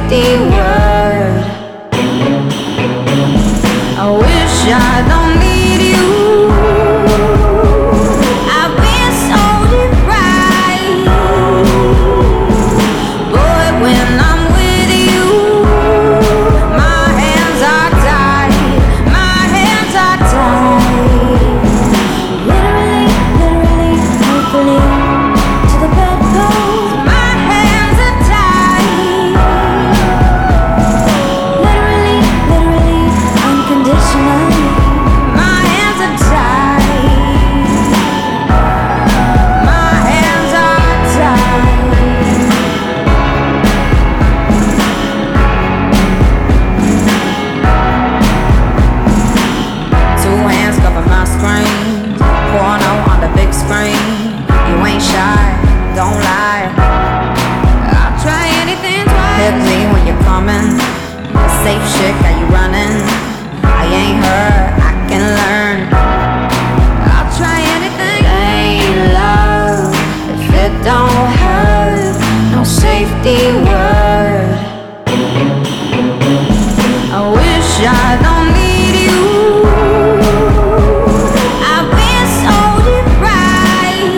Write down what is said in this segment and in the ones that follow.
safety word. I wish I don't need you. I've been so deprived, boy, when I'm with you, my hands are tied, my hands are tied. Literally, literally, hopefully, to the bedpost, my hands are tied. Literally, literally, unconditionally, my hands are tied. My hands are tied. Two hands cover my screen, porno on the big screen. You ain't shy, don't lie. I'll try anything twice. Hit me when you're coming. The safe shit, got you running. I ain't hurt, I can learn. I'll try anything. Ain't love if it don't hurt. No safety word. I wish I don't need you. I've been so deprived,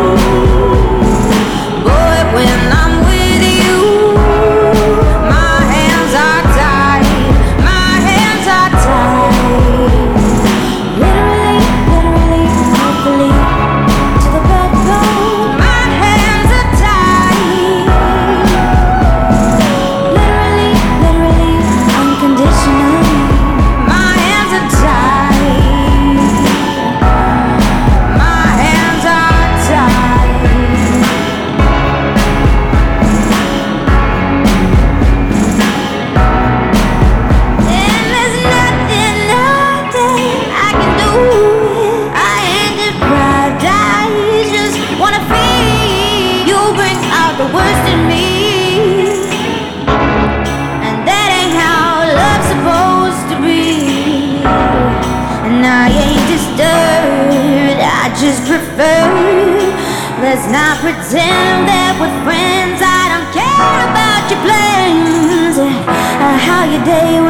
boy, when I'm with you, my hands are tied, my hands are tied. Literally, literally, hopefully, to the bedpost, my hands are tied. Literally, literally, unconditionally, my hands are tied. My hands are tied. And there's nothing, nothing I can do. I ain't deprived, I just wanna feel. You bring out the worst in me, and that ain't how love's supposed to be. And I ain't disturbed, I just prefer. Let's not pretend that we're friends. I don't care about your plans, how your day